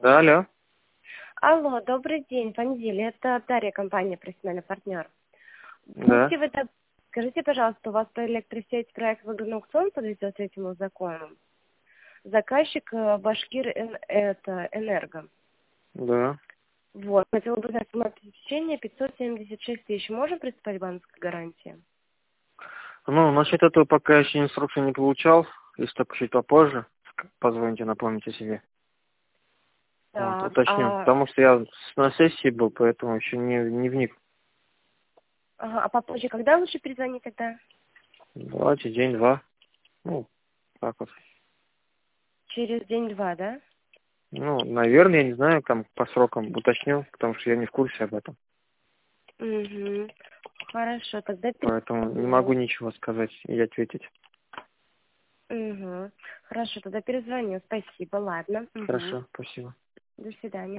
Алло. Алло, добрый день, понедельник. Это Дарья, компания «Профессиональный партнер». Да. Будьте вы так... Скажите, пожалуйста, у вас по электросети проект выигран аукцион подведет третьему закону? Заказчик Башкир это Энерго. Да. Вот, хотела бы узнать, сумма обеспечения 576 тысяч. Можем приступать к банковской гарантии? Ну, насчет этого пока еще инструкции не получал. Если только чуть попозже, позвоните, напомните себе. Вот, Так, уточню. Потому что я на сессии был, поэтому еще не вник. а попозже когда лучше перезвонить тогда? Давайте день-два. Ну, так вот. Через день-два, да? Ну, наверное, я не знаю, там по срокам уточню, потому что я не в курсе об этом. Угу. Хорошо, тогда Поэтому не перезвоню. могу ничего сказать и ответить. Угу. Хорошо, тогда перезвоню. Спасибо, ладно. Угу. Хорошо, спасибо. До свидания.